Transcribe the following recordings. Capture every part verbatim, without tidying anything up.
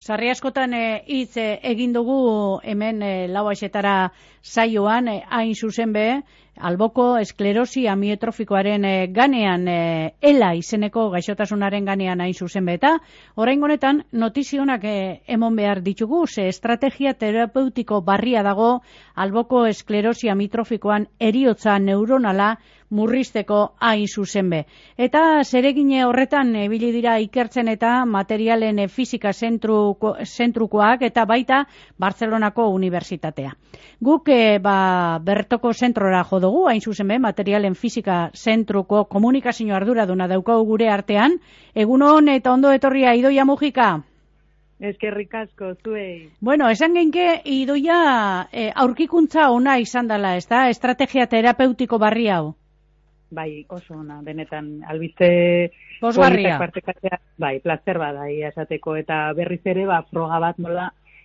Sarri askotan hitz e, egin dugu hemen e, lau aixetara saioan, e, hain zuzen be, alboko esklerosi amiotrofikoaren e, ganean, e, ELA izeneko gaixotasunaren ganean hain zuzen be, eta orain honetan notizionak e, emon behar ditugu, ze estrategia terapeutiko barria dago alboko esklerosi amiotrofikoan eriotza neuronala murrizteko hain zuzen be. Eta zeregine horretan ibili dira ikertzen eta materialen fisika zentru, zentrukoak eta baita Bartzelonako Unibertsitatea. Guk e, ba, bertoko zentrora jo dugu, hain zuzen be, materialen fisika zentruko komunikazio arduraduna daukagu gure artean. Egunon eta ondo etorria Idoia Mujika. Eskerrik asko, zuei. Bueno, esan genke Idoia e, aurkikuntza ona izan dela, ez da? Estrategia terapeutiko barri hau. Bai, oso ona, benetan, albiste posgarria. Partekatzea, bai, plazer bada esateko, eta berriz ere, ba, froga bat nola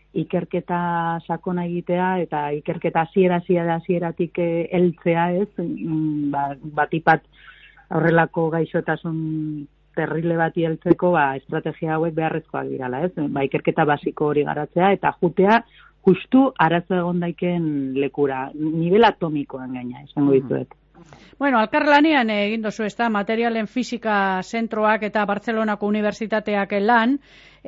ikerketa sakona egitea, eta ikerketa hasiera hasiera hasieratik heltzea, ez, ba, batipat horrelako gaixotasun terrible bati heltzeko, ba, estrategia hauek beharrezkoak dirala, ez, ba, ikerketa basiko hori garatzea, eta jutea, justu arazo egon daiken lekura, nivel atomikoan gaina, esango dituet. Bueno, alkarlanean egin dozu, ezta, materialen fisika zentroak eta Bartzelonako Unibertsitateak lan,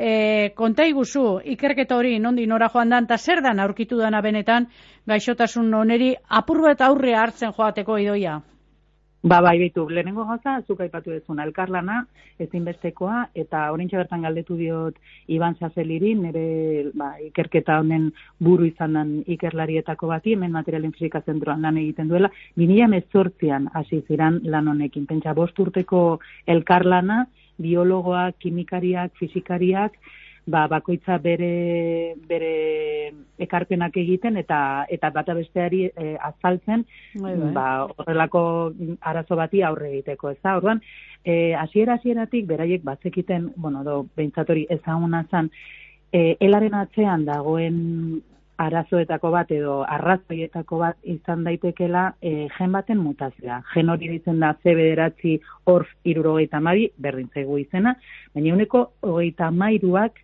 e, konta iguzu, ikerketa hori nondi nora joan dan, eta zer dan aurkitu dana benetan gaixotasun oneri apur bat aurre hartzen joateko Idoia? Ba, bai, behitu, lehenengo gauza, zuk aipatu dezuna, elkarlana, ezinbestekoa, eta orintxe bertan galdetu diot Iban Zazeliri, nire ba, ikerketa honen buru izan den ikerlarietako bati, hemen materialen fisika zentroan lan egiten duela, bi mila hemezortzian hasi ziran lan honekin. Pentsa, bost urteko elkarlana, biologoak, kimikariak, fizikariak, ba, bakoitza bere bere ekarpenak egiten eta eta bata besteari e, azaltzen, bai, bai. Ba, horrelako arazo bati aurre egiteko, ez da? Orduan, eh hasiera hasieratik beraiek bazekiten, bueno, do behintzat hori ezaguna zen, e, elaren atzean dagoen arazoetako bat edo arrazoietako bat izan daitekela e, gen baten mutazioa. Gen hori ditzen da C bederatzi orf hirurogeita hamabi, berdin zaigu izena, baina ehuneko hogeita hamairuak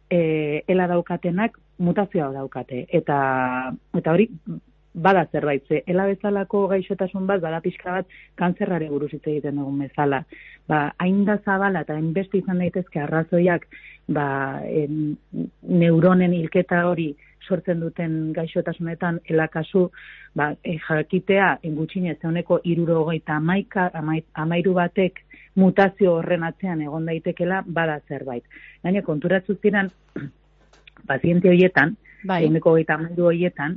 e, ela daukatenak mutazioa daukate. Eta eta hori bada zerbait, ze ela bezalako gaixotasun bat, bada pixka bat kantzerrari buruz hitz egiten dugun bezala. Ba, hain da zabala eta hainbeste izan daitezke arrazoiak ba, en, neuronen hilketa hori sortzen duten gaixotasunetan elakazu, ba, e, jakitea engutxinez euneko hirurogeita hamairu batek mutazio horren atzean egon daitekela bada zerbait. Gaina konturatzu ziren paziente horietan, bai. euneko hogeita hamairu horietan,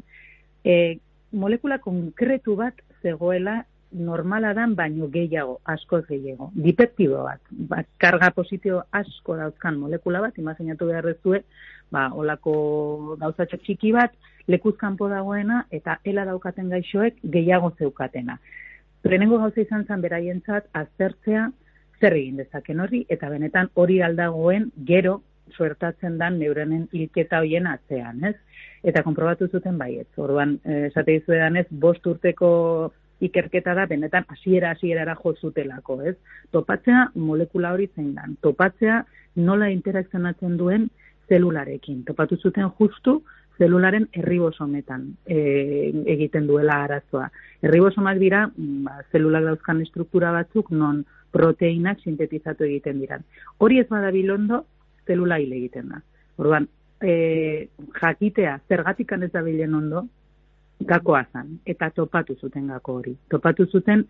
e, molekula konkretu bat zegoela normala dan baino gehiago, askoz gehiago. Dipeptido bat, ba, karga positio asko dauzkan molekula bat, imaginatu beharrezue, ba, olako gauzatxo txiki bat, lekuzkanpo dagoena, eta ela daukaten gaixoek gehiago zeukatena. Lehenengo gauza izan zen beraientzat aztertzea zer egin dezaken hori, eta benetan hori aldagoen gero suertatzen dan neuronen hilketa hoien atzean, ez? Eta konprobatu zuten baietz. Orduan, esate dizuedan ez, bost urteko ikerketa da, benetan hasiera hasierara jo zutelako, ez? Topatzea molekula hori zein dan. Topatzea nola interakzionatzen duen zelularekin. Topatu zuten justu zelularen erribosometan e, egiten duela arazoa. Erribosomak dira, ba, zelulak dauzkan estruktura batzuk non proteinak sintetizatu egiten dira. Hori ez badabilondo, zelula hil egiten da. Orduan, e, jakitea zergatikan ez dabilen ondo, gakoa zen, eta topatu zuten gako hori. Topatu zuten,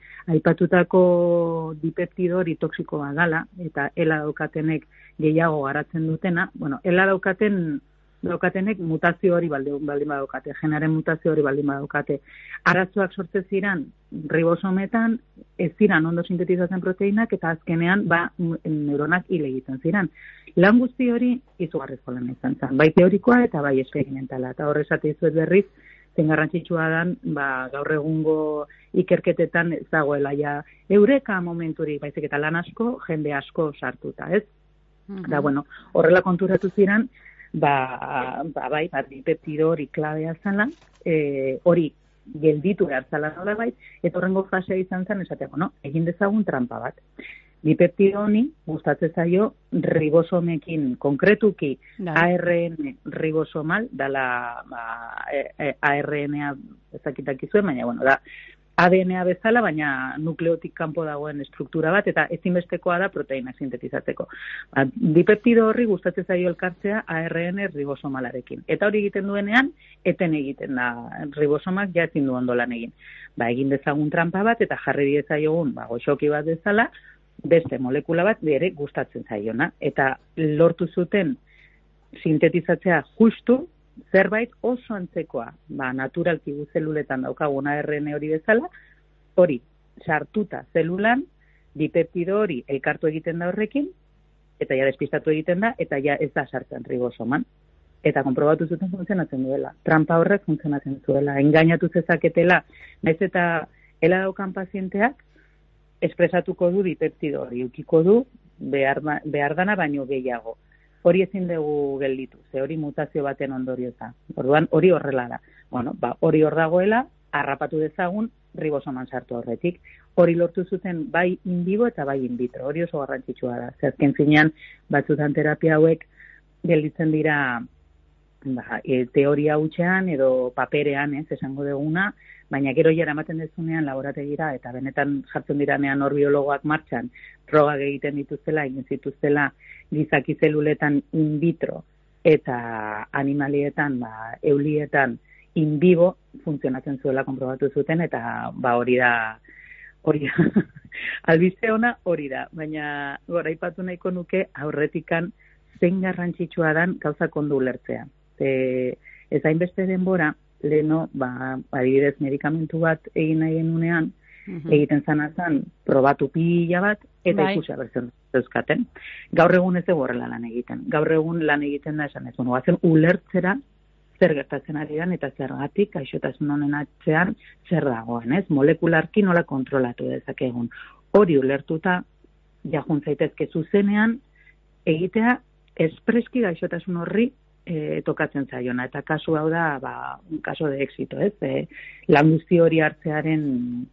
aipatutako dipeptido hori toksikoa dala, eta ela daukatenek gehiago garatzen dutena, bueno, ela daukaten daukatenek mutazio hori baldin badaukate, genaren mutazio hori baldin badaukate. Arazoak sortze ziran ribosometan, ez ziran ondo sintetizatzen proteinak, eta azkenean ba, neuronak hil egiten ziran. Lan guzti hori izugarrizko lan izan zen, bai teorikoa eta bai esperimentala, eta horrezate izuet berriz, zen garrantzitsua dan, ba, gaur egungo ikerketetan ez dagoela ja eureka momenturi, baizik eta lan asko, jende asko sartuta, ez? Mm-hmm. Da, bueno, horrela konturatu ziren, ba, ba bai, ba, dipeptido hori klabea zala, e, hori gelditu behar zala nola bai, eta horrengo fasea izan zen esateko, no? Egin dezagun trampa bat. Dipeptido honi gustatzen zaio ribosomekin, konkretuki da. A R N ribosomal, dala ba, e, A R N-a ezakitakizuen, baina, bueno, da A D N-a bezala, baina nukleotik kanpo dagoen estruktura bat, eta ezinbestekoa da proteinak sintetizatzeko. Ba, dipeptido horri gustatzen zaio elkartzea A R N ribosomalarekin. Eta hori egiten duenean, eten egiten da, ribosomak ja ezin du ondo lan egin. Ba, egin dezagun trampa bat, eta jarri diezaiogun, ba, goxoki bat bezala, beste molekula bat ere gustatzen zaiona. Eta lortu zuten sintetizatzea justu, zerbait oso antzekoa, ba, naturalki gu zeluletan daukagun A R N hori bezala, hori sartuta zelulan, dipeptido hori elkartu egiten da horrekin, eta ja despistatu egiten da, eta ja ez da sartzen ribosoman. Eta konprobatu zuten funtzionatzen duela. Trampa horrek funtzionatzen zuela. Engainatu zezaketela, naiz eta ela daukan pazienteak, espresatuko du dipeptido hori, ukiko du behar, behar dana baino gehiago. Hori ezin dugu gelditu, ze hori mutazio baten ondoriota. Orduan, hori horrela da. Bueno, ba, hori hor dagoela, harrapatu dezagun ribosoman sartu horretik. Hori lortu zuten bai in vivo eta bai in vitro. Hori oso garrantzitsua da. Ze azken finean, batzutan terapia hauek gelditzen dira ba, e, teoria hutsean edo paperean, ez, esango duguna, baina gero jara ematen dezunean laborategira eta benetan jartzen diranean hor biologoak martxan, frogak egiten dituztela, egin zituztela gizaki zeluletan in vitro eta animalietan, ba, eulietan in vivo funtzionatzen zuela konprobatu zuten, eta ba hori da, hori da, albiste ona hori da, baina goraipatu nahiko nuke aurretikan zein garrantzitsua dan gauzak ondo ulertzea. E, ez hainbeste denbora, leheno, ba, adibidez medikamentu bat egin nahi genunean, uh-huh. egiten zanazan, probatu pila bat, eta bai. Ikusi abertzen zeuzkaten. Gaur egun ez horrela lan egiten. Gaur egun lan egiten da esan ez. Bueno, bazen ulertzera zer gertatzen ari dan, eta zergatik, gaixotasun honen atzean, zer dagoen, ez? Molekularki nola kontrolatu dezakegun. Hori ulertuta, jajun zaitezke zuzenean, egitea espreski gaixotasun horri E, tokatzen zaiona, eta kasu hau da ba, un kaso de éxito, ez? E, lan guzti hori hartzearen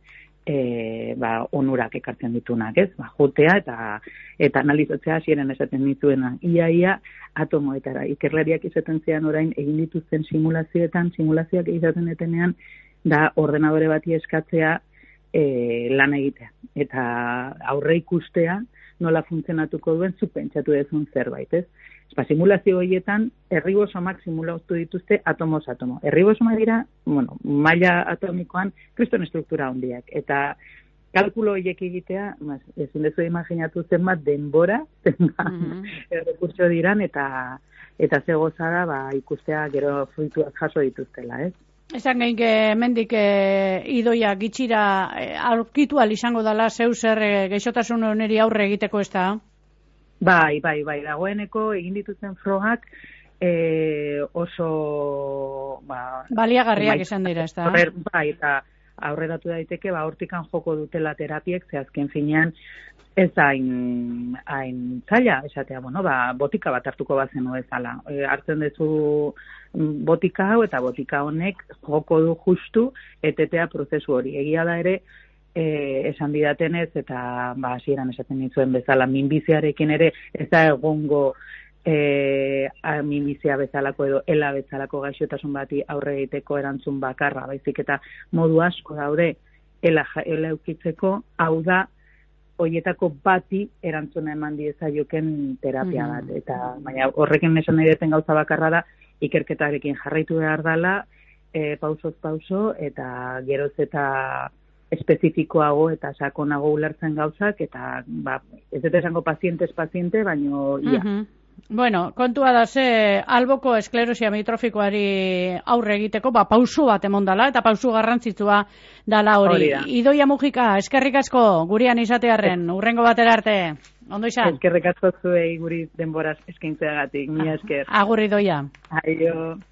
e, ba, onurak ekartzen ditunak, ez? Ba, jotea eta eta analizatzea hasieran esaten dituena. Ia, ia, atomoetara. Ikerlariak izaten zean orain egin dituzten simulazioetan, simulazioak izaten etenean, da ordenadore bati eskatzea e, lan egitea. Eta aurre ikustea nola funtzionatuko duen zu pentsatu dezun zerbait, ez? Ba, simulazio horietan, erribosomak simulatu dituzte atomoz atomo. Erribosoma dira, bueno, maila atomikoan kriston estruktura handiak. Eta kalkulo horiek egitea, ezin dezu imaginatu zenbat denbora, zenbat mm-hmm. errekurtso diran, eta eta ze gozada ba, ikustea gero fruituak jaso dituztela, ez? Esan gehin, mendik e, idoia gitxira e, aurkitu izango dela zeu zer e, geixotasun honeri aurre egiteko ez da? Bai, bai, bai, dagoeneko egin dituzten frogak e, oso... Ba, baliagarriak bai, esan dira, ez da? Bai, eta aurreratu daiteke, ba, hortikan joko dutela terapiek, ze azken finean ez hain, hain zaila, esatea, bueno, ba, botika bat hartuko bazen bezala. E, hartzen duzu botika hau, eta botika honek joko du justu etetea prozesu hori. Egia da ere, E, esan didatenez, eta ba, hasieran esaten nizuen bezala, minbiziarekin ere ez da egongo e, minbizia bezalako edo ela bezalako gaixotasun bati aurre egiteko erantzun bakarra, baizik eta modu asko daude ela, ela eukitzeko, hau da hoietako bati erantzuna eman diezaioken terapia bat, mm. eta baina horrekin esan nahi deten gauza bakarra da ikerketarekin jarraitu behar dela, e, pausoz pauso, eta geroz eta espezifikoago eta sakonago ulertzen gauzak, eta ba, ez dut esango pazientez paziente, baino ia. Uh-huh. Bueno, kontua da ze alboko esklerosia amitrofikoari aurre egiteko, ba, pausu bat emondala, eta pausu garrantzitsua dala hori. hori Idoia Mujika, eskerrik asko gurean izatearren, urrengo batera arte. Ondo izan? Eskerrik asko zuei guri denboraz eskaintzeagatik, mila esker. Agur Idoia. Aio.